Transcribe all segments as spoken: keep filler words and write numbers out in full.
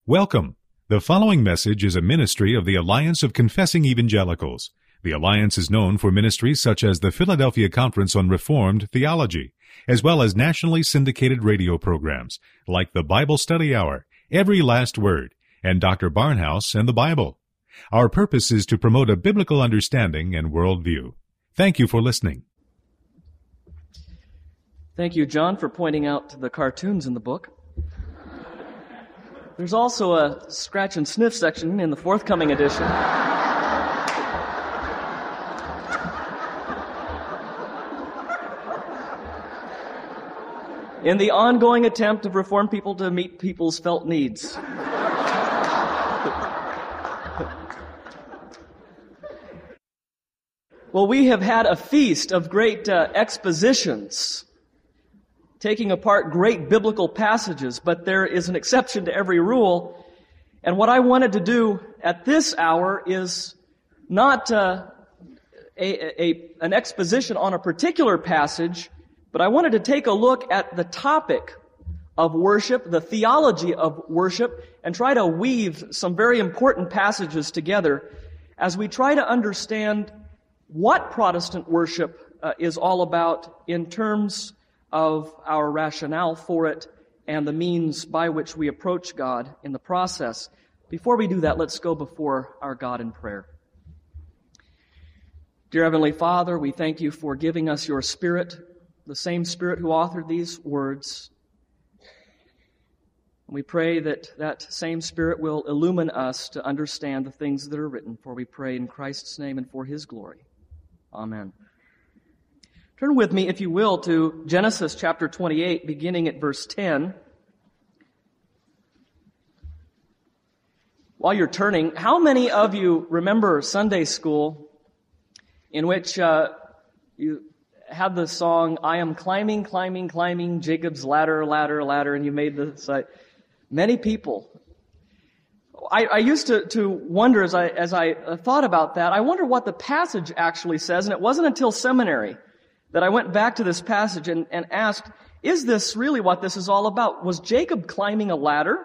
Welcome. The following message is a ministry of the Alliance of Confessing Evangelicals. The Alliance is known for ministries such as the Philadelphia Conference on Reformed Theology, as well as nationally syndicated radio programs like the Bible Study Hour, Every Last Word, and Doctor Barnhouse and the Bible. Our purpose is to promote a biblical understanding and worldview. Thank you for listening. Thank you, John, for pointing out the cartoons in the book. There's also a scratch and sniff section in the forthcoming edition. In the ongoing attempt of Reformed people to meet people's felt needs. Well, we have had a feast of great uh, expositions, taking apart great biblical passages, but there is an exception to every rule. And what I wanted to do at this hour is not uh, a, a, an exposition on a particular passage, but I wanted to take a look at the topic of worship, the theology of worship, and try to weave some very important passages together as we try to understand what Protestant worship uh, is all about in terms of our rationale for it and the means by which we approach God in the process. Before we do that, let's go before our God in prayer. Dear Heavenly Father, we thank you for giving us your Spirit, the same Spirit who authored these words. We pray that that same Spirit will illumine us to understand the things that are written, for we pray in Christ's name and for His glory. Amen. Turn with me, if you will, to Genesis chapter twenty-eight, beginning at verse ten. While you're turning, how many of you remember Sunday school in which uh, you had the song, I am climbing, climbing, climbing Jacob's ladder, ladder, ladder, and you made the site? Many people. I, I used to, to wonder as I, as I thought about that, I wonder what the passage actually says, and it wasn't until seminary that I went back to this passage and, and asked, is this really what this is all about? Was Jacob climbing a ladder?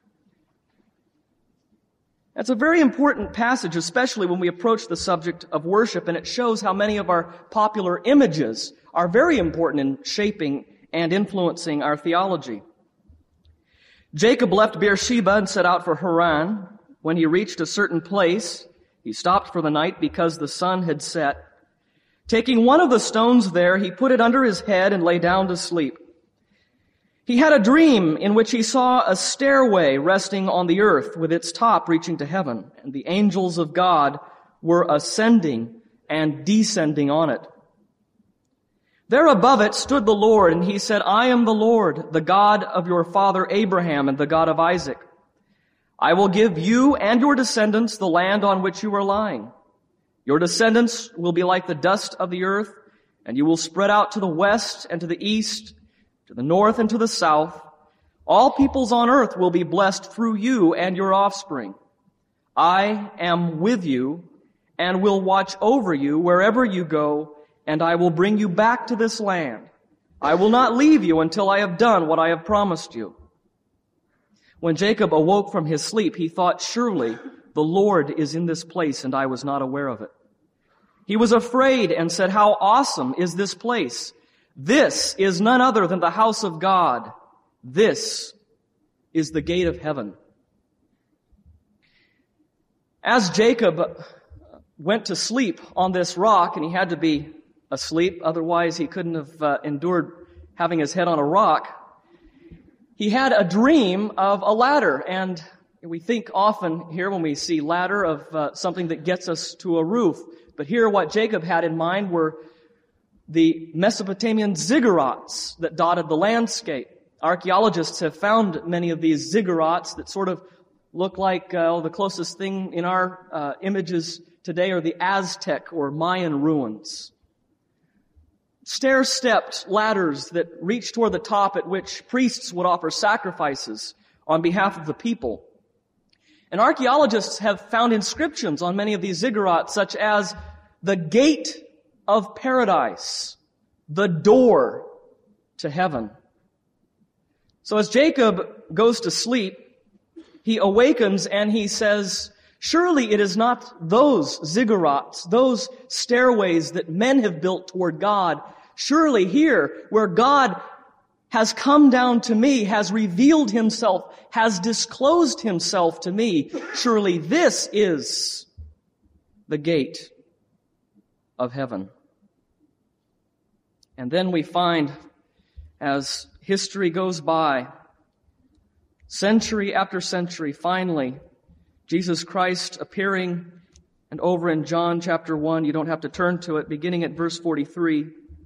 That's a very important passage, especially when we approach the subject of worship, and it shows how many of our popular images are very important in shaping and influencing our theology. Jacob left Beersheba and set out for Haran. When he reached a certain place, he stopped for the night because the sun had set. Taking one of the stones there, he put it under his head and lay down to sleep. He had a dream in which he saw a stairway resting on the earth with its top reaching to heaven, and the angels of God were ascending and descending on it. There above it stood the Lord, and he said, I am the Lord, the God of your father Abraham and the God of Isaac. I will give you and your descendants the land on which you are lying. Your descendants will be like the dust of the earth, and you will spread out to the west and to the east, to the north and to the south. All peoples on earth will be blessed through you and your offspring. I am with you and will watch over you wherever you go, and I will bring you back to this land. I will not leave you until I have done what I have promised you. When Jacob awoke from his sleep, he thought, surely the Lord is in this place, and I was not aware of it. He was afraid and said, how awesome is this place! This is none other than the house of God. This is the gate of heaven. As Jacob went to sleep on this rock, and he had to be asleep, otherwise he couldn't have uh, endured having his head on a rock, he had a dream of a ladder, and we think often here when we see ladder of uh, something that gets us to a roof. But here what Jacob had in mind were the Mesopotamian ziggurats that dotted the landscape. Archaeologists have found many of these ziggurats that sort of look like uh, the closest thing in our uh, images today are the Aztec or Mayan ruins. Stair-stepped ladders that reach toward the top at which priests would offer sacrifices on behalf of the people. And archaeologists have found inscriptions on many of these ziggurats, such as the gate of paradise, the door to heaven. So as Jacob goes to sleep, he awakens and he says, surely it is not those ziggurats, those stairways that men have built toward God. Surely here, where God has come down to me, has revealed himself, has disclosed himself to me, surely this is the gate of heaven. And then we find, as history goes by, century after century, finally, Jesus Christ appearing, and over in John chapter one, you don't have to turn to it, beginning at verse forty-three.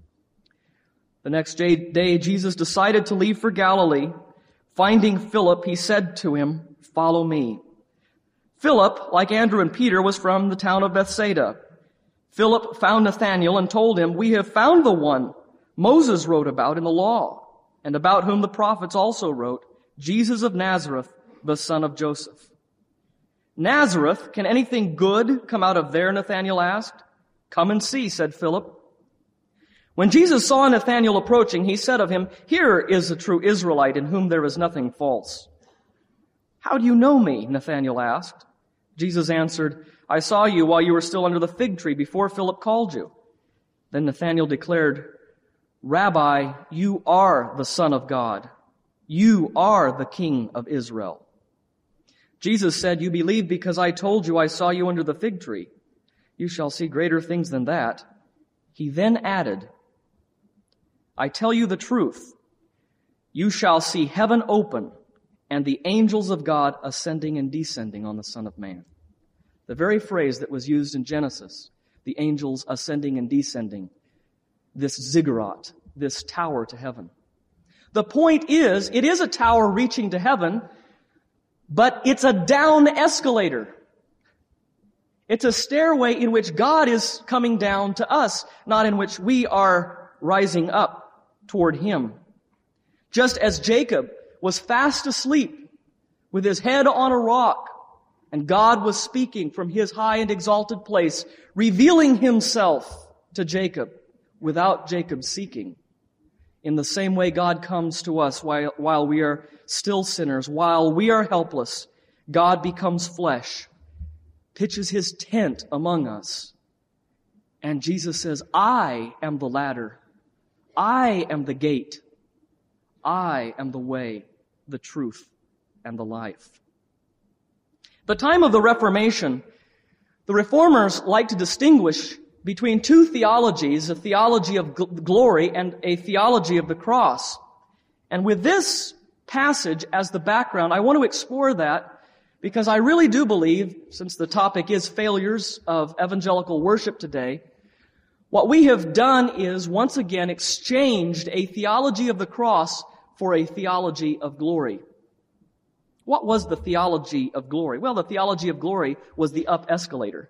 The next day, Jesus decided to leave for Galilee. Finding Philip, he said to him, "Follow me." Philip, like Andrew and Peter, was from the town of Bethsaida. Philip found Nathanael and told him, "We have found the one Moses wrote about in the law, and about whom the prophets also wrote, Jesus of Nazareth, the son of Joseph." "Nazareth, can anything good come out of there?" Nathanael asked. "Come and see," said Philip. When Jesus saw Nathanael approaching, he said of him, "Here is a true Israelite in whom there is nothing false." "How do you know me?" Nathanael asked. Jesus answered, "I saw you while you were still under the fig tree before Philip called you." Then Nathanael declared, "Rabbi, you are the Son of God. You are the King of Israel." Jesus said, "You believe because I told you I saw you under the fig tree. You shall see greater things than that." He then added, "I tell you the truth. You shall see heaven open and the angels of God ascending and descending on the Son of Man." The very phrase that was used in Genesis, the angels ascending and descending, this ziggurat, this tower to heaven. The point is, it is a tower reaching to heaven, but it's a down escalator. It's a stairway in which God is coming down to us, not in which we are rising up toward Him. Just as Jacob was fast asleep with his head on a rock, and God was speaking from His high and exalted place, revealing Himself to Jacob without Jacob seeking. In the same way, God comes to us while, while we are still sinners, while we are helpless. God becomes flesh, pitches His tent among us. And Jesus says, "I am the ladder. I am the gate. I am the way, the truth, and the life." The time of the Reformation, the Reformers like to distinguish between two theologies, a theology of gl- glory and a theology of the cross. And with this passage as the background, I want to explore that because I really do believe, since the topic is failures of evangelical worship today, what we have done is once again exchanged a theology of the cross for a theology of glory. What was the theology of glory? Well, the theology of glory was the up escalator.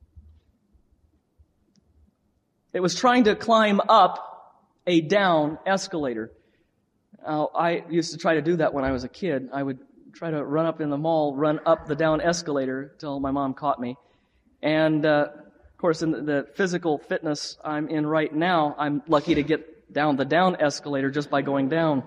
It was trying to climb up a down escalator. Uh, I used to try to do that when I was a kid. I would try to run up in the mall, run up the down escalator till my mom caught me. And, uh, of course, in the, the physical fitness I'm in right now, I'm lucky to get down the down escalator just by going down.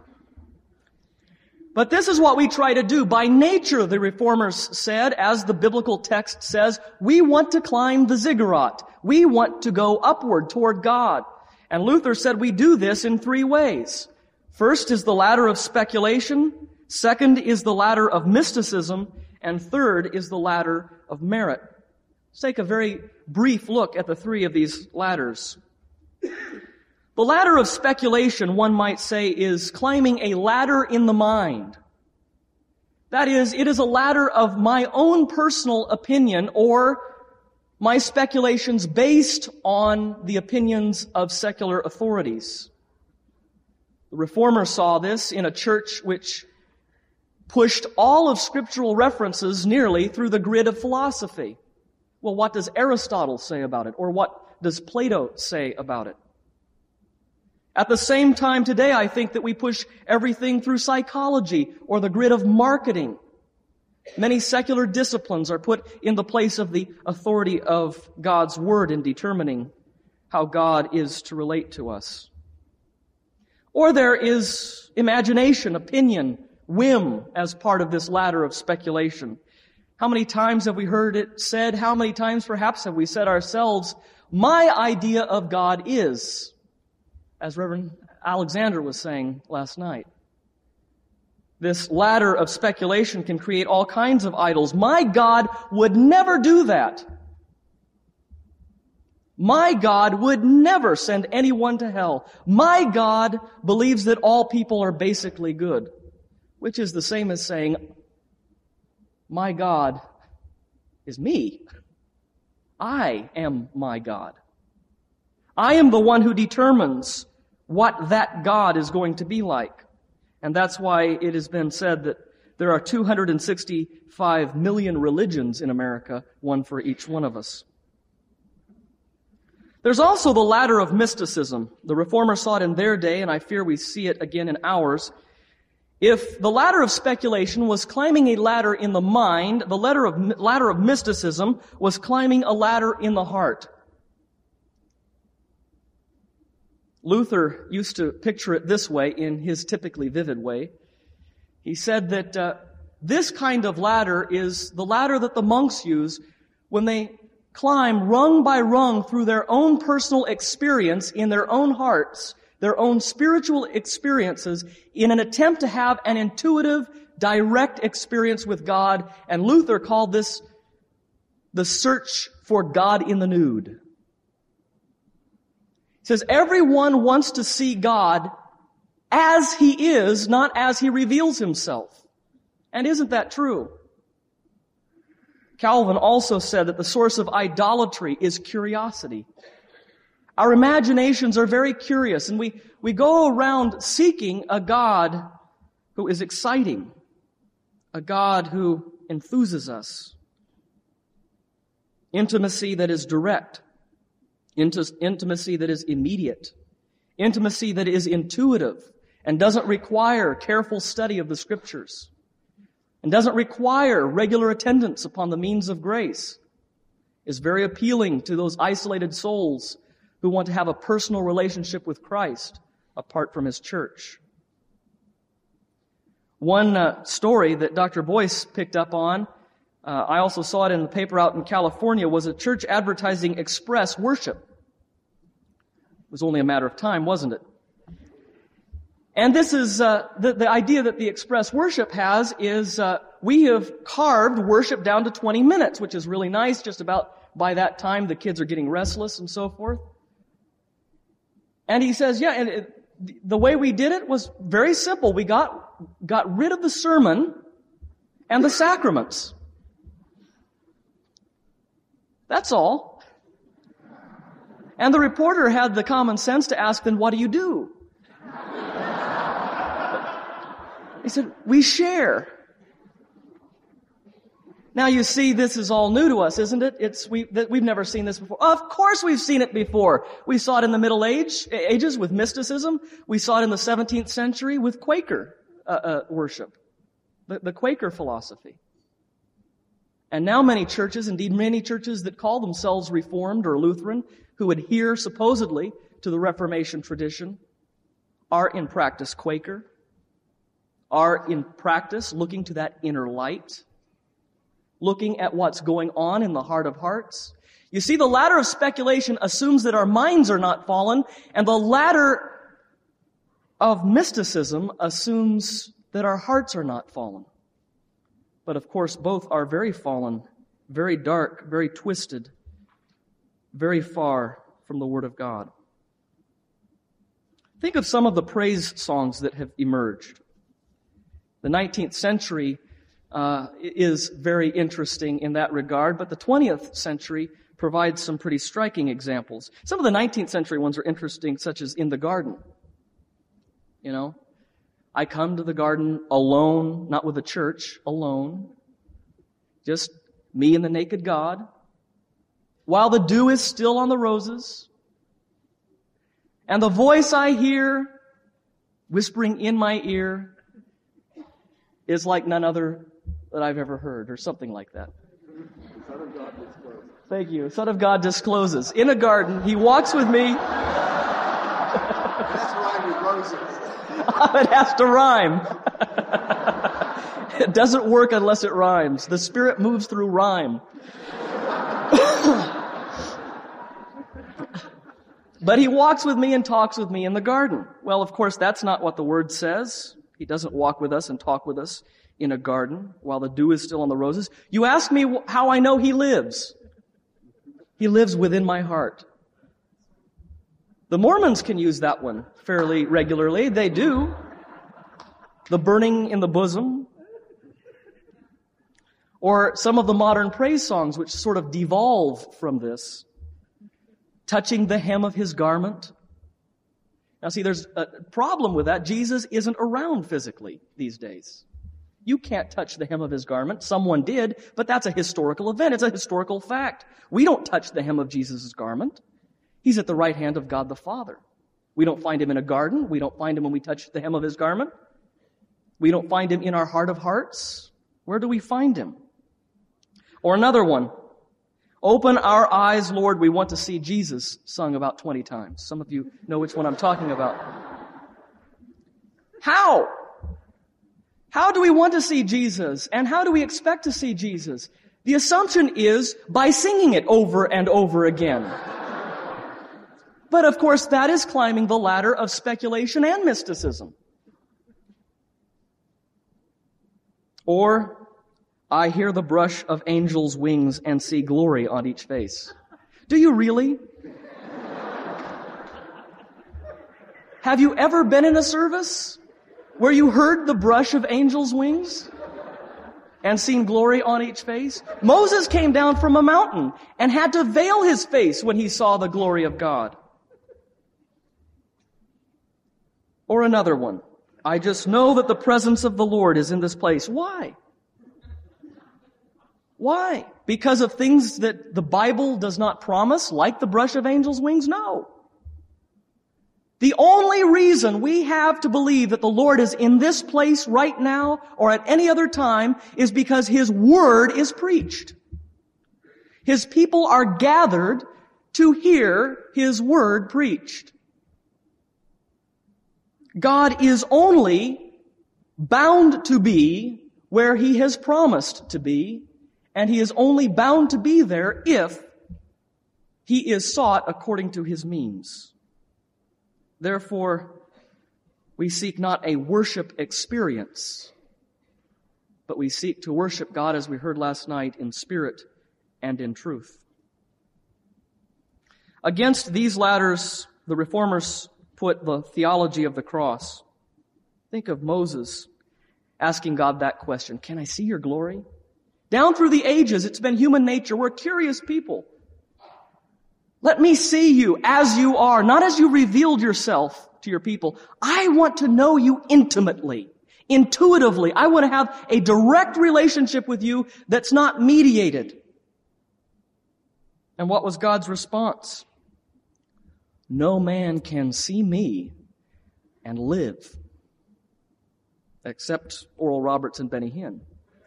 But this is what we try to do. By nature, the Reformers said, as the biblical text says, we want to climb the ziggurat. We want to go upward toward God. And Luther said we do this in three ways. First is the ladder of speculation. Second is the ladder of mysticism. And third is the ladder of merit. Let's take a very brief look at the three of these ladders. The ladder of speculation, one might say, is climbing a ladder in the mind. That is, it is a ladder of my own personal opinion or my speculations based on the opinions of secular authorities. The Reformers saw this in a church which pushed all of scriptural references nearly through the grid of philosophy. Well, what does Aristotle say about it? Or what does Plato say about it? At the same time today, I think that we push everything through psychology or the grid of marketing. Many secular disciplines are put in the place of the authority of God's Word in determining how God is to relate to us. Or there is imagination, opinion, whim as part of this ladder of speculation. How many times have we heard it said? How many times perhaps have we said ourselves, my idea of God is, as Reverend Alexander was saying last night. This ladder of speculation can create all kinds of idols. My God would never do that. My God would never send anyone to hell. My God believes that all people are basically good, which is the same as saying, my God is me. I am my God. I am the one who determines what that God is going to be like. And that's why it has been said that there are two hundred sixty-five million religions in America, one for each one of us. There's also the ladder of mysticism. The Reformers saw it in their day, and I fear we see it again in ours. If the ladder of speculation was climbing a ladder in the mind, the ladder of, ladder of mysticism was climbing a ladder in the heart. Luther used to picture it this way in his typically vivid way. He said that uh, this kind of ladder is the ladder that the monks use when they climb rung by rung through their own personal experience in their own hearts, their own spiritual experiences, in an attempt to have an intuitive, direct experience with God. And Luther called this the search for God in the nude. He says, everyone wants to see God as He is, not as He reveals Himself. And isn't that true? Calvin also said that the source of idolatry is curiosity. Our imaginations are very curious, and we, we go around seeking a God who is exciting, a God who enthuses us. Intimacy that is direct. Intimacy that is immediate. Intimacy that is intuitive and doesn't require careful study of the Scriptures and doesn't require regular attendance upon the means of grace, is very appealing to those isolated souls who want to have a personal relationship with Christ apart from His church. One uh, story that Doctor Boyce picked up on, uh, I also saw it in the paper out in California, was a church advertising express worship. It was only a matter of time, wasn't it? And this is, uh, the, the idea that the express worship has is, uh, we have carved worship down to twenty minutes, which is really nice. Just about by that time, the kids are getting restless and so forth. And he says, yeah, and it, the way we did it was very simple. We got, got rid of the sermon and the sacraments. That's all. And the reporter had the common sense to ask, then what do you do? He said, we share. Now you see, this is all new to us, isn't it? It's, we, that we've never seen this before. Of course we've seen it before. We saw it in the Middle Age, ages with mysticism. We saw it in the seventeenth century with Quaker uh, uh, worship, the, the Quaker philosophy. And now many churches, indeed many churches that call themselves Reformed or Lutheran, who adhere supposedly to the Reformation tradition, are in practice Quaker, are in practice looking to that inner light, looking at what's going on in the heart of hearts. You see, the ladder of speculation assumes that our minds are not fallen, and the ladder of mysticism assumes that our hearts are not fallen. But of course, both are very fallen, very dark, very twisted, very far from the Word of God. Think of some of the praise songs that have emerged. The nineteenth century uh, is very interesting in that regard, but the twentieth century provides some pretty striking examples. Some of the nineteenth century ones are interesting, such as In the Garden. You know, I come to the garden alone, not with a church, alone. Just me and the naked God. While the dew is still on the roses. And the voice I hear whispering in my ear is like none other that I've ever heard, or something like that. Son of God discloses. Thank you. Son of God discloses. In a garden, He walks with me. That's why with roses. It has to rhyme. It doesn't work unless it rhymes. The Spirit moves through rhyme. But he walks with me and talks with me in the garden. Well, of course, that's not what the Word says. He doesn't walk with us and talk with us in a garden while the dew is still on the roses. You ask me how I know he lives. He lives within my heart. The Mormons can use that one fairly regularly. They do. The burning in the bosom. Or some of the modern praise songs which sort of devolve from this. Touching the hem of his garment. Now see, there's a problem with that. Jesus isn't around physically these days. You can't touch the hem of his garment. Someone did, but that's a historical event. It's a historical fact. We don't touch the hem of Jesus' garment. He's at the right hand of God the Father. We don't find him in a garden. We don't find him when we touch the hem of his garment. We don't find him in our heart of hearts. Where do we find him? Or another one. Open our eyes, Lord, we want to see Jesus, sung about twenty times. Some of you know which one I'm talking about. How? How do we want to see Jesus? And how do we expect to see Jesus? The assumption is by singing it over and over again. But of course, that is climbing the ladder of speculation and mysticism. Or, I hear the brush of angels' wings and see glory on each face. Do you really? Have you ever been in a service where you heard the brush of angels' wings and seen glory on each face? Moses came down from a mountain and had to veil his face when he saw the glory of God. Or another one. I just know that the presence of the Lord is in this place. Why? Why? Because of things that the Bible does not promise, like the brush of angels' wings? No. The only reason we have to believe that the Lord is in this place right now or at any other time is because His Word is preached. His people are gathered to hear His Word preached. God is only bound to be where He has promised to be, and He is only bound to be there if He is sought according to His means. Therefore, we seek not a worship experience, but we seek to worship God, as we heard last night, in spirit and in truth. Against these ladders, the Reformers put the theology of the cross. Think of Moses asking God that question, can I see your glory? Down through the ages, it's been human nature. We're curious people. Let me see you as you are, not as you revealed yourself to your people. I want to know you intimately, intuitively. I want to have a direct relationship with you that's not mediated. And what was God's response? No man can see me and live, except Oral Roberts and Benny Hinn.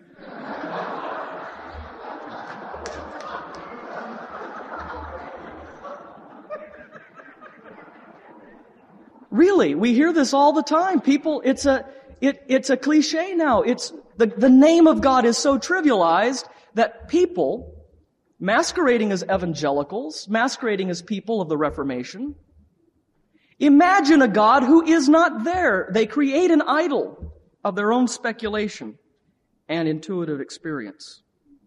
Really, we hear this all the time. People, it's a, it, it's a cliche now. It's, the, the name of God is so trivialized that people, masquerading as evangelicals, masquerading as people of the Reformation, imagine a God who is not there. They create an idol of their own speculation and intuitive experience.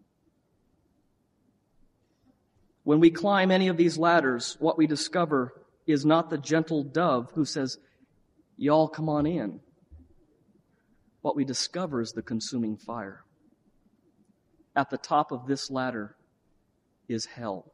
When we climb any of these ladders, what we discover is not the gentle dove who says, y'all come on in. What we discover is the consuming fire. At the top of this ladder is hell.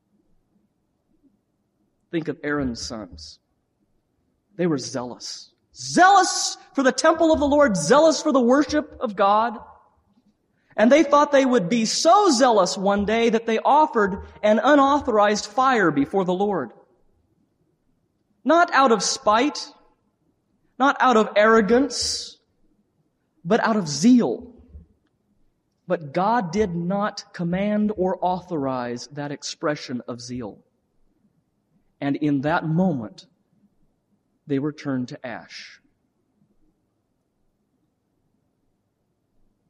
Think of Aaron's sons. They were zealous. Zealous for the temple of the Lord, zealous for the worship of God. And they thought they would be so zealous one day that they offered an unauthorized fire before the Lord. Not out of spite, not out of arrogance, but out of zeal. But God did not command or authorize that expression of zeal. And in that moment, they were turned to ash.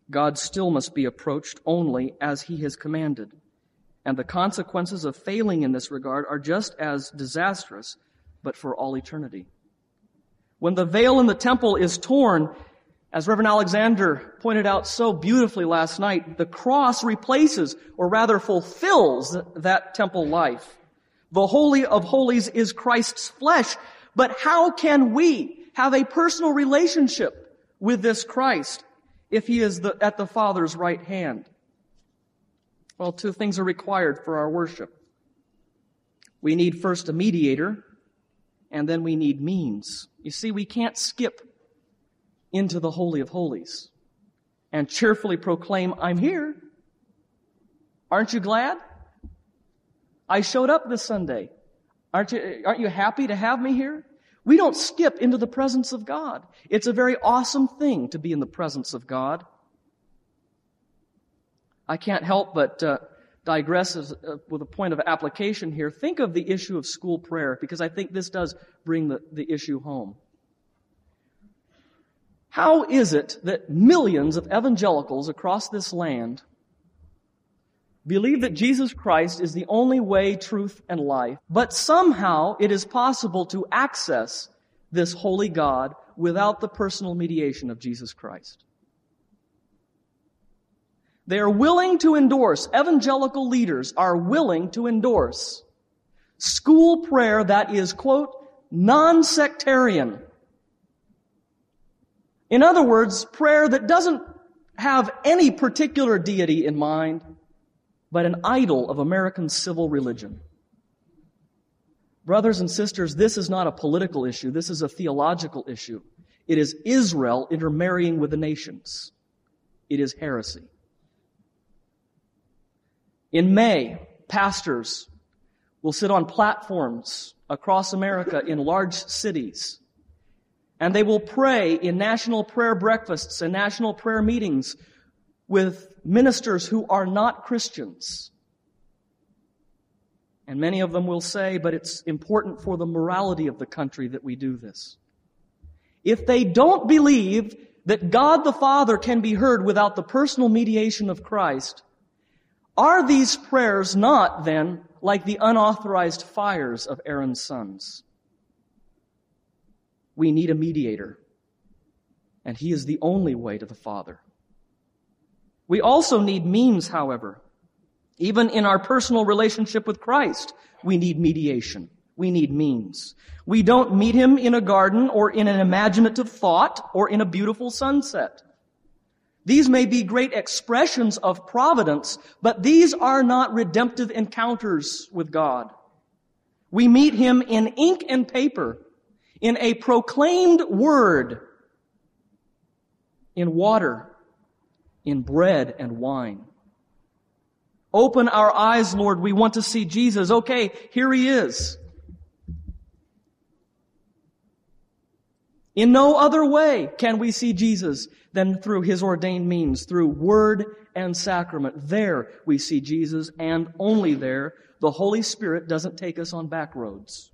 God still must be approached only as He has commanded. And the consequences of failing in this regard are just as disastrous, but for all eternity. When the veil in the temple is torn, as Reverend Alexander pointed out so beautifully last night, the cross replaces, or rather fulfills, that temple life. The Holy of Holies is Christ's flesh, but how can we have a personal relationship with this Christ if He is the, at the Father's right hand? Well, two things are required for our worship. We need first a mediator, and then we need means. You see, we can't skip into the Holy of Holies and cheerfully proclaim, I'm here. Aren't you glad? I showed up this Sunday. Aren't you, aren't you happy to have me here? We don't skip into the presence of God. It's a very awesome thing to be in the presence of God. I can't help but uh, digress as, uh, with a point of application here. Think of the issue of school prayer, because I think this does bring the, the issue home. How is it that millions of evangelicals across this land believe that Jesus Christ is the only way, truth, and life, but somehow it is possible to access this holy God without the personal mediation of Jesus Christ? They are willing to endorse, evangelical leaders are willing to endorse school prayer that is, quote, non-sectarian. In other words, prayer that doesn't have any particular deity in mind, but an idol of American civil religion. Brothers and sisters, this is not a political issue. This is a theological issue. It is Israel intermarrying with the nations. It is heresy. In May, pastors will sit on platforms across America in large cities, and they will pray in national prayer breakfasts and national prayer meetings with ministers who are not Christians. And many of them will say, but it's important for the morality of the country that we do this. If they don't believe that God the Father can be heard without the personal mediation of Christ, are these prayers not, then, like the unauthorized fires of Aaron's sons? We need a mediator, and He is the only way to the Father. We also need means, however. Even in our personal relationship with Christ, we need mediation. We need means. We don't meet Him in a garden or in an imaginative thought or in a beautiful sunset. These may be great expressions of providence, but these are not redemptive encounters with God. We meet Him in ink and paper, in a proclaimed word, in water, in bread and wine. Open our eyes, Lord. We want to see Jesus. Okay, here He is. In no other way can we see Jesus than through His ordained means, through word and sacrament. There we see Jesus, and only there. The Holy Spirit doesn't take us on back roads.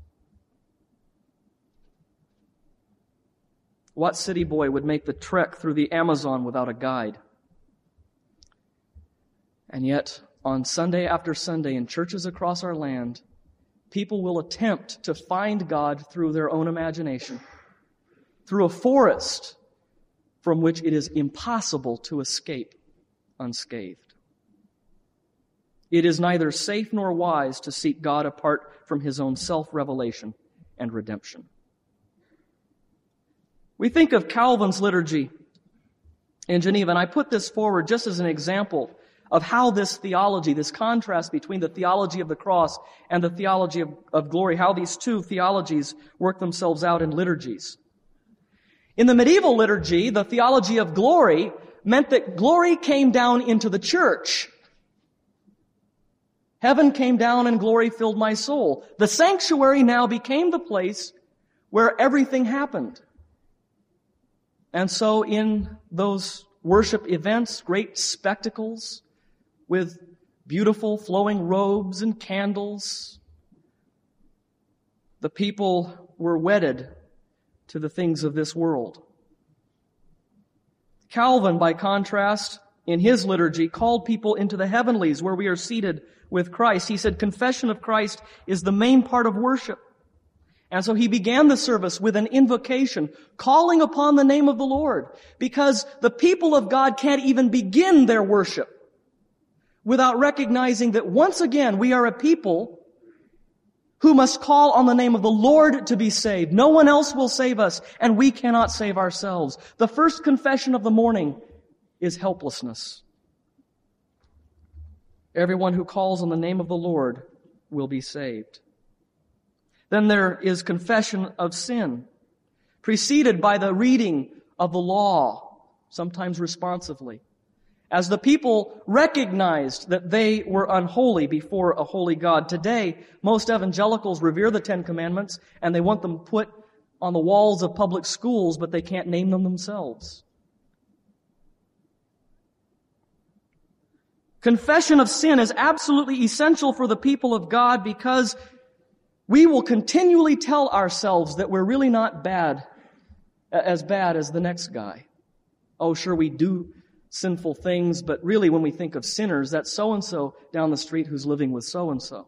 What city boy would make the trek through the Amazon without a guide? And yet, on Sunday after Sunday in churches across our land, people will attempt to find God through their own imagination, through a forest from which it is impossible to escape unscathed. It is neither safe nor wise to seek God apart from His own self-revelation and redemption. We think of Calvin's liturgy in Geneva, and I put this forward just as an example of how this theology, this contrast between the theology of the cross and the theology of, of glory, how these two theologies work themselves out in liturgies. In the medieval liturgy, the theology of glory meant that glory came down into the church. Heaven came down and glory filled my soul. The sanctuary now became the place where everything happened. And so in those worship events, great spectacles with beautiful flowing robes and candles, the people were wedded to the things of this world. Calvin, by contrast, in his liturgy, called people into the heavenlies where we are seated with Christ. He said confession of Christ is the main part of worship. And so he began the service with an invocation, calling upon the name of the Lord, because the people of God can't even begin their worship without recognizing that once again we are a people who must call on the name of the Lord to be saved. No one else will save us, and we cannot save ourselves. The first confession of the morning is helplessness. Everyone who calls on the name of the Lord will be saved. Then there is confession of sin, preceded by the reading of the law, sometimes responsively. As the people recognized that they were unholy before a holy God. Today, most evangelicals revere the Ten Commandments and they want them put on the walls of public schools, but they can't name them themselves. Confession of sin is absolutely essential for the people of God because we will continually tell ourselves that we're really not bad, as bad as the next guy. Oh, sure, we do sinful things, but really when we think of sinners, that's so-and-so down the street who's living with so-and-so.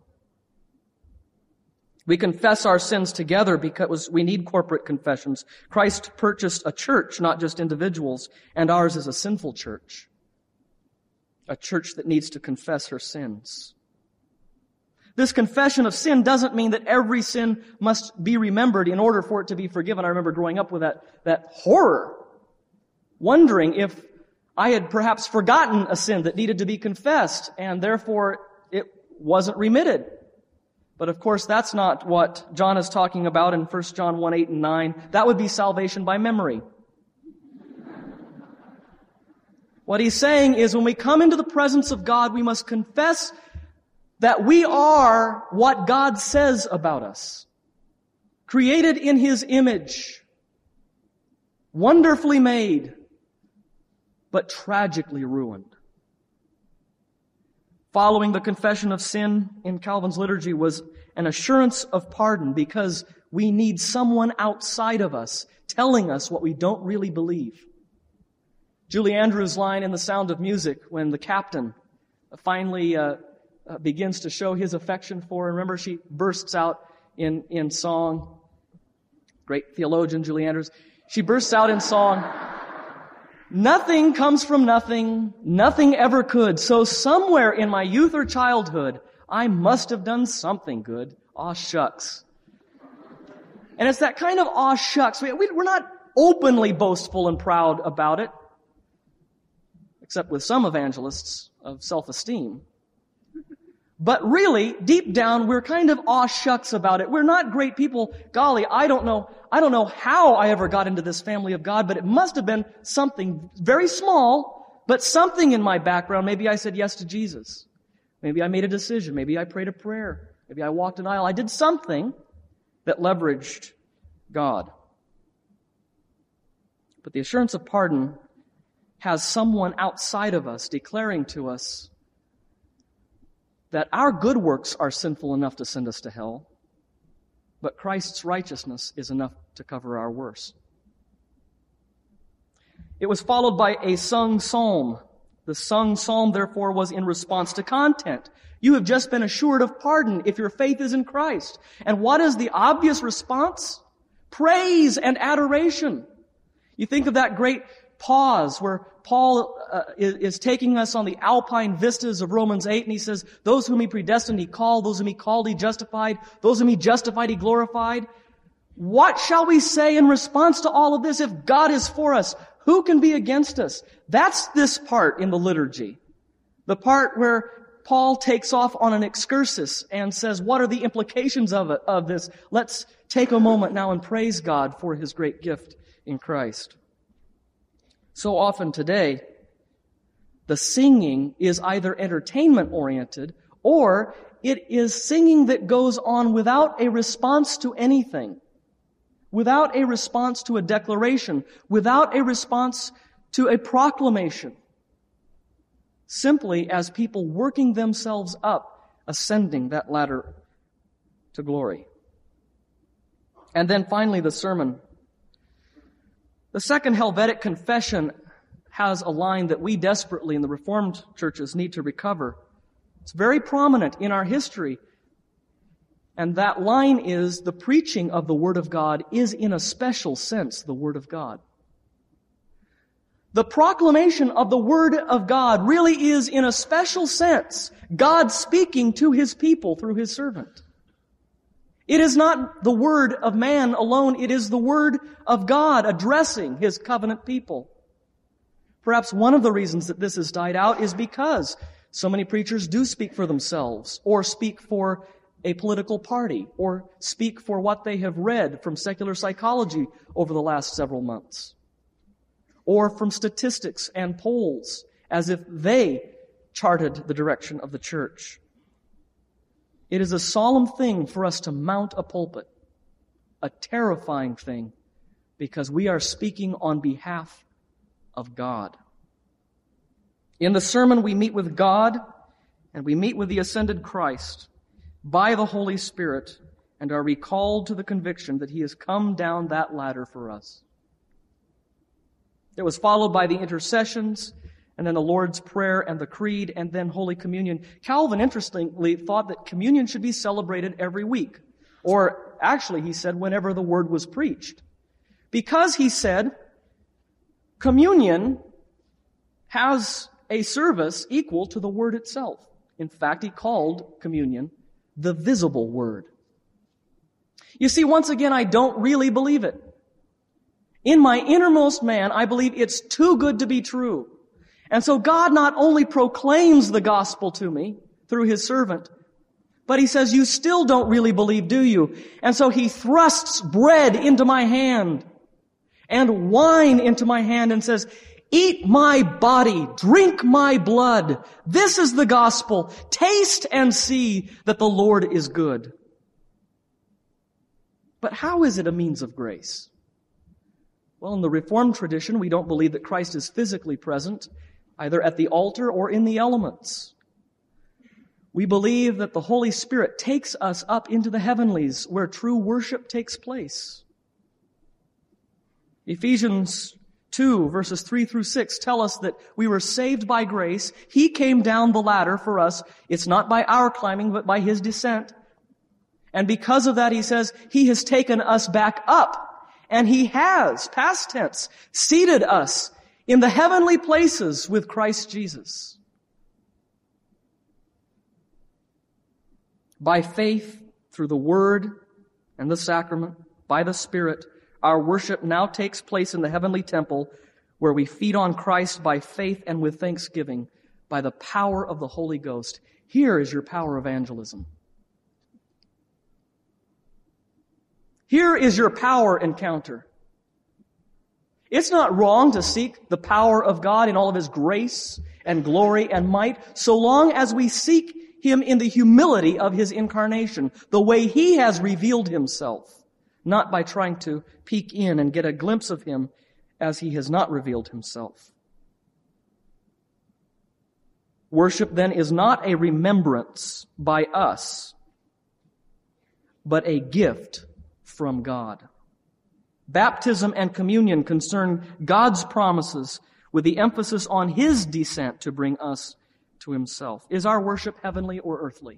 We confess our sins together because we need corporate confessions. Christ purchased a church, not just individuals, and ours is a sinful church. A church that needs to confess her sins. This confession of sin doesn't mean that every sin must be remembered in order for it to be forgiven. I remember growing up with that, that horror, wondering if I had perhaps forgotten a sin that needed to be confessed, and therefore it wasn't remitted. But of course, that's not what John is talking about in First John one, eight, and nine. That would be salvation by memory. What he's saying is when we come into the presence of God, we must confess that we are what God says about us. Created in His image. Wonderfully made, but tragically ruined. Following the confession of sin in Calvin's liturgy was an assurance of pardon because we need someone outside of us telling us what we don't really believe. Julie Andrews' line in The Sound of Music when the captain finally uh, uh, begins to show his affection for her. Remember, she bursts out in, in song. Great theologian, Julie Andrews. She bursts out in song. Nothing comes from nothing. Nothing ever could. So somewhere in my youth or childhood, I must have done something good. Aw, shucks. And it's that kind of aw, shucks. We, we, we're not openly boastful and proud about it, except with some evangelists of self-esteem. But really, deep down, we're kind of aw shucks about it. We're not great people. Golly, I don't know, I don't know how I ever got into this family of God, but it must have been something very small, but something in my background. Maybe I said yes to Jesus. Maybe I made a decision. Maybe I prayed a prayer. Maybe I walked an aisle. I did something that leveraged God. But the assurance of pardon has someone outside of us declaring to us that our good works are sinful enough to send us to hell, but Christ's righteousness is enough to cover our worst. It was followed by a sung psalm. The sung psalm, therefore, was in response to content. You have just been assured of pardon if your faith is in Christ. And what is the obvious response? Praise and adoration. You think of that great pause where Paul uh, is, is taking us on the alpine vistas of Romans eight, and he says, those whom He predestined, He called. Those whom He called, He justified. Those whom He justified, He glorified. What shall we say in response to all of this? If God is for us, who can be against us? That's this part in the liturgy. The part where Paul takes off on an excursus and says, what are the implications of it, of this? Let's take a moment now and praise God for His great gift in Christ. So often today, the singing is either entertainment-oriented or it is singing that goes on without a response to anything, without a response to a declaration, without a response to a proclamation, simply as people working themselves up, ascending that ladder to glory. And then finally, the sermon. The second Helvetic confession has a line that we desperately in the Reformed churches need to recover. It's very prominent in our history. And that line is, the preaching of the Word of God is in a special sense the Word of God. The proclamation of the Word of God really is in a special sense God speaking to His people through His servant. It is not the word of man alone, it is the Word of God addressing His covenant people. Perhaps one of the reasons that this has died out is because so many preachers do speak for themselves, or speak for a political party, or speak for what they have read from secular psychology over the last several months, or from statistics and polls, as if they charted the direction of the church. It is a solemn thing for us to mount a pulpit, a terrifying thing, because we are speaking on behalf of God. In the sermon, we meet with God, and we meet with the ascended Christ by the Holy Spirit, and are recalled to the conviction that He has come down that ladder for us. It was followed by the intercessions, and then the Lord's Prayer and the Creed, and then Holy Communion. Calvin, interestingly, thought that communion should be celebrated every week. Or actually, he said, whenever the Word was preached. Because, he said, communion has a service equal to the Word itself. In fact, he called communion the visible Word. You see, once again, I don't really believe it. In my innermost man, I believe it's too good to be true. And so God not only proclaims the gospel to me through His servant, but He says, you still don't really believe, do you? And so He thrusts bread into my hand and wine into my hand and says, eat my body, drink my blood. This is the gospel. Taste and see that the Lord is good. But how is it a means of grace? Well, in the Reformed tradition, we don't believe that Christ is physically present, either at the altar or in the elements. We believe that the Holy Spirit takes us up into the heavenlies where true worship takes place. Ephesians two, verses three through six tell us that we were saved by grace. He came down the ladder for us. It's not by our climbing, but by His descent. And because of that, He says, He has taken us back up. And He has, past tense, seated us in the heavenly places with Christ Jesus. By faith, through the Word and the sacrament, by the Spirit, our worship now takes place in the heavenly temple where we feed on Christ by faith and with thanksgiving by the power of the Holy Ghost. Here is your power evangelism. Here is your power encounter. It's not wrong to seek the power of God in all of His grace and glory and might, so long as we seek Him in the humility of His incarnation, the way He has revealed Himself, not by trying to peek in and get a glimpse of Him as He has not revealed Himself. Worship then is not a remembrance by us, but a gift from God. Baptism and communion concern God's promises with the emphasis on His descent to bring us to Himself. Is our worship heavenly or earthly?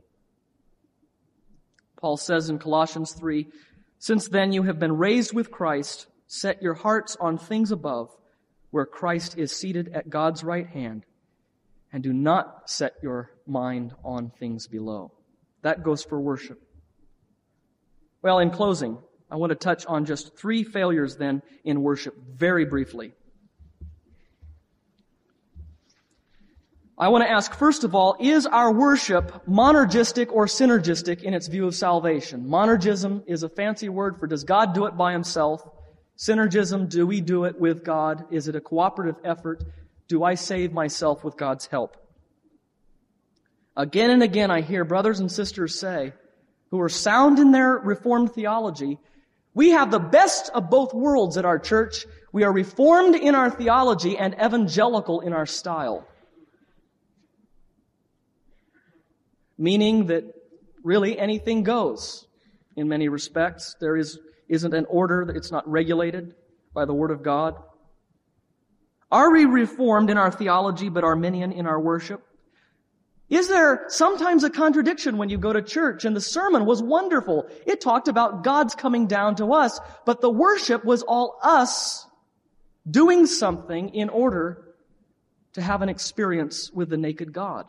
Paul says in Colossians three, since then you have been raised with Christ, set your hearts on things above, where Christ is seated at God's right hand, and do not set your mind on things below. That goes for worship. Well, in closing, I want to touch on just three failures then in worship very briefly. I want to ask, first of all, is our worship monergistic or synergistic in its view of salvation? Monergism is a fancy word for does God do it by Himself? Synergism, do we do it with God? Is it a cooperative effort? Do I save myself with God's help? Again and again I hear brothers and sisters say, who are sound in their Reformed theology, we have the best of both worlds at our church. We are Reformed in our theology and evangelical in our style. Meaning that really anything goes in many respects. There is, isn't an order, it's not regulated by the Word of God. Are we Reformed in our theology but Arminian in our worship? Is there sometimes a contradiction when you go to church and the sermon was wonderful? It talked about God's coming down to us, but the worship was all us doing something in order to have an experience with the naked God.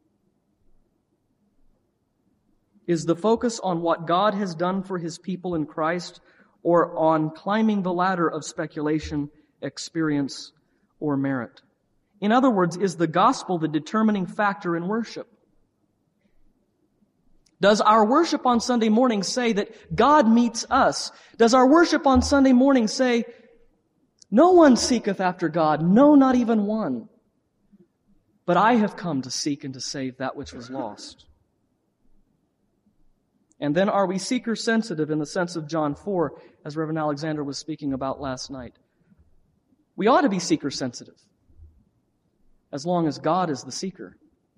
Is the focus on what God has done for His people in Christ, or on climbing the ladder of speculation, experience, or merit? In other words, is the gospel the determining factor in worship? Does our worship on Sunday morning say that God meets us? Does our worship on Sunday morning say, no one seeketh after God, no, not even one. But I have come to seek and to save that which was lost. And then are we seeker-sensitive in the sense of John four, as Reverend Alexander was speaking about last night? We ought to be seeker-sensitive, as long as God is the seeker.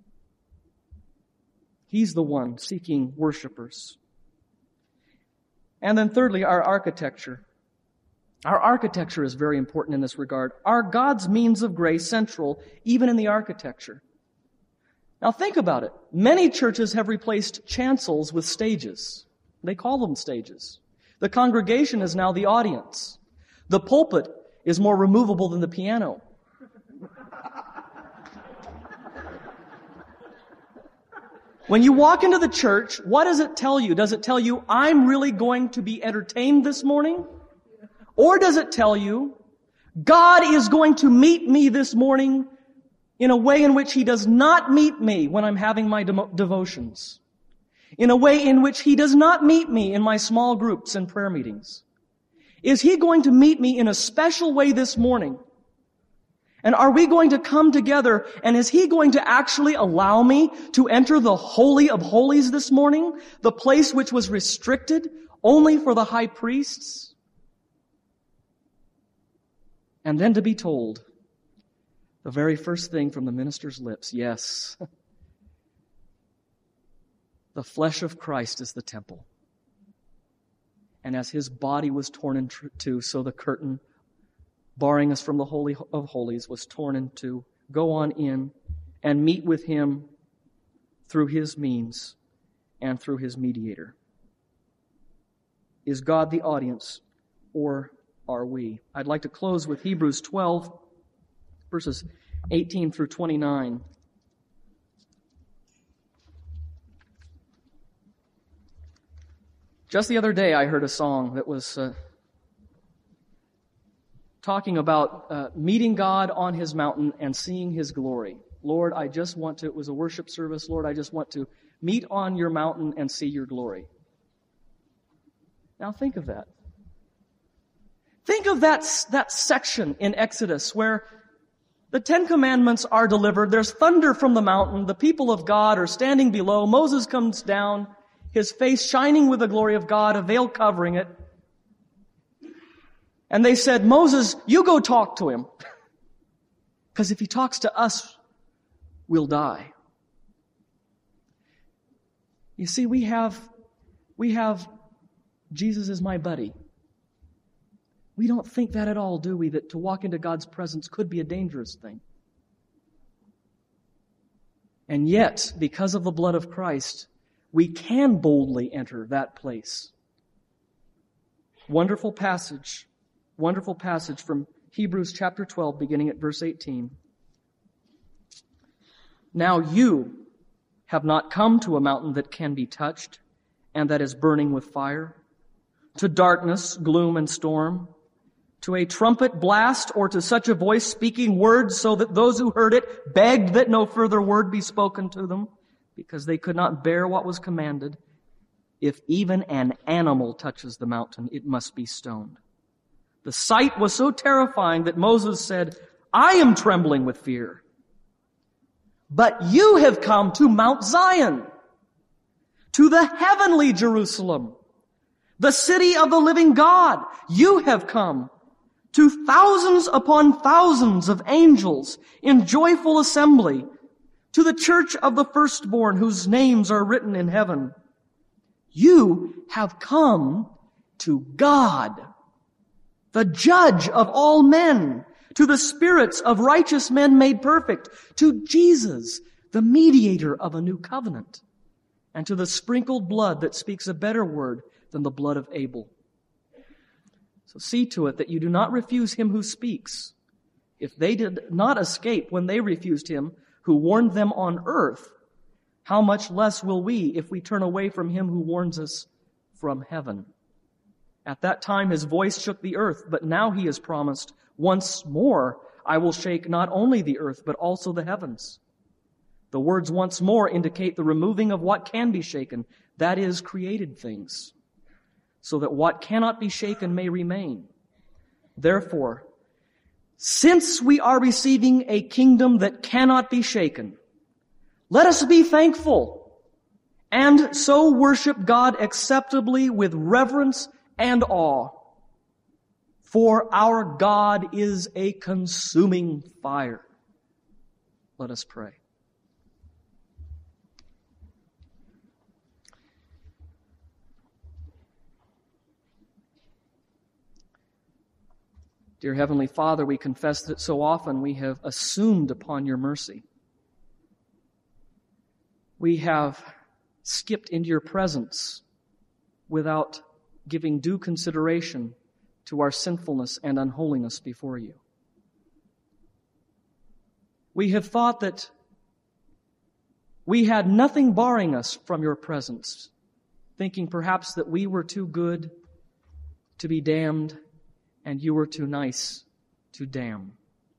He's the one seeking worshipers. And then thirdly, our architecture. Our architecture is very important in this regard. Are God's means of grace central even in the architecture? Now think about it. Many churches have replaced chancels with stages. They call them stages. The congregation is now the audience. The pulpit is more removable than the piano. When you walk into the church, what does it tell you? Does it tell you, I'm really going to be entertained this morning? Or does it tell you, God is going to meet me this morning in a way in which He does not meet me when I'm having my de- devotions? In a way in which He does not meet me in my small groups and prayer meetings? Is He going to meet me in a special way this morning? And are we going to come together, and is He going to actually allow me to enter the Holy of Holies this morning? The place which was restricted only for the high priests? And then to be told, the very first thing from the minister's lips, yes, the flesh of Christ is the temple. And as His body was torn in two, so the curtain barring us from the Holy of Holies was torn in two. Go on in and meet with Him through His means and through His mediator. Is God the audience, or are we? I'd like to close with Hebrews twelve, verses eighteen through twenty-nine. Just the other day I heard a song that was uh, talking about uh, meeting God on His mountain and seeing His glory. Lord, I just want to, it was a worship service, Lord, I just want to meet on your mountain and see your glory. Now think of that. Think of that, that section in Exodus where the Ten Commandments are delivered. There's thunder from the mountain. The people of God are standing below. Moses comes down, his face shining with the glory of God, a veil covering it. And they said, Moses, you go talk to him. Because if he talks to us, we'll die. You see, we have, we have, Jesus is my buddy. We don't think that at all, do we? That to walk into God's presence could be a dangerous thing. And yet, because of the blood of Christ, we can boldly enter that place. Wonderful passage. Wonderful passage from Hebrews chapter twelve, beginning at verse eighteen. Now you have not come to a mountain that can be touched and that is burning with fire, to darkness, gloom, and storm, to a trumpet blast, or to such a voice speaking words so that those who heard it begged that no further word be spoken to them, because they could not bear what was commanded. If even an animal touches the mountain, it must be stoned. The sight was so terrifying that Moses said, I am trembling with fear. But you have come to Mount Zion, to the heavenly Jerusalem, the city of the living God. You have come to thousands upon thousands of angels in joyful assembly, to the church of the firstborn whose names are written in heaven. You have come to God, the judge of all men, to the spirits of righteous men made perfect, to Jesus, the mediator of a new covenant, and to the sprinkled blood that speaks a better word than the blood of Abel. So see to it that you do not refuse him who speaks. If they did not escape when they refused him who warned them on earth, how much less will we if we turn away from him who warns us from heaven? At that time his voice shook the earth, but now he has promised, once more I will shake not only the earth, but also the heavens. The words once more indicate the removing of what can be shaken, that is, created things, so that what cannot be shaken may remain. Therefore, since we are receiving a kingdom that cannot be shaken, let us be thankful and so worship God acceptably with reverence and awe. For our God is a consuming fire. Let us pray. Dear Heavenly Father, we confess that so often we have assumed upon your mercy. We have skipped into your presence without giving due consideration to our sinfulness and unholiness before you. We have thought that we had nothing barring us from your presence, thinking perhaps that we were too good to be damned and you were too nice to damn.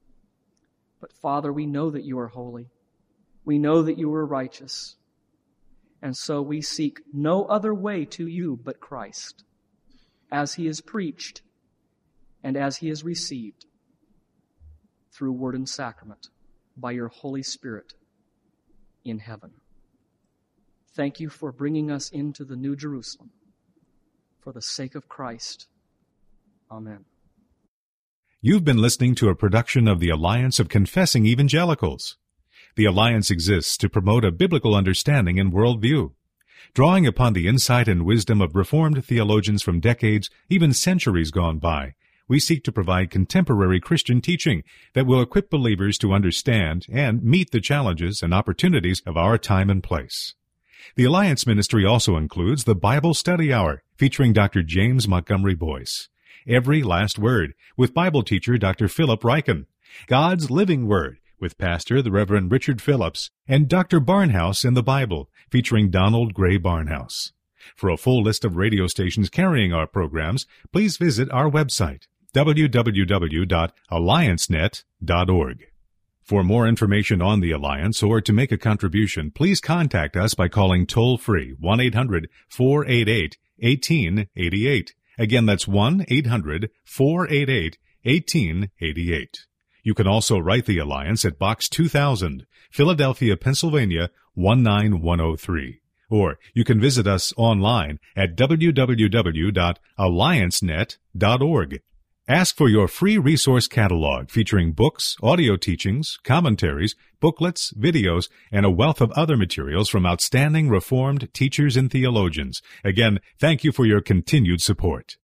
But Father, we know that you are holy. We know that you are righteous. And so we seek no other way to you but Christ, as he is preached and as he is received through word and sacrament by your Holy Spirit in heaven. Thank you for bringing us into the New Jerusalem for the sake of Christ. Amen. You've been listening to a production of the Alliance of Confessing Evangelicals. The Alliance exists to promote a biblical understanding and worldview. Drawing upon the insight and wisdom of Reformed theologians from decades, even centuries gone by, we seek to provide contemporary Christian teaching that will equip believers to understand and meet the challenges and opportunities of our time and place. The Alliance ministry also includes the Bible Study Hour, featuring Doctor James Montgomery Boyce, Every Last Word, with Bible teacher Doctor Philip Ryken, God's Living Word, with Pastor the Reverend Richard Phillips, and Doctor Barnhouse in the Bible, featuring Donald Gray Barnhouse. For a full list of radio stations carrying our programs, please visit our website, w w w dot alliance net dot org. For more information on the Alliance or to make a contribution, please contact us by calling toll-free one eight hundred four eight eight one eight eight eight. Again, that's one eight hundred four eight eight one eight eight eight. You can also write the Alliance at Box two thousand, Philadelphia, Pennsylvania one nine one oh three. Or you can visit us online at w w w dot alliance net dot org. Ask for your free resource catalog featuring books, audio teachings, commentaries, booklets, videos, and a wealth of other materials from outstanding Reformed teachers and theologians. Again, thank you for your continued support.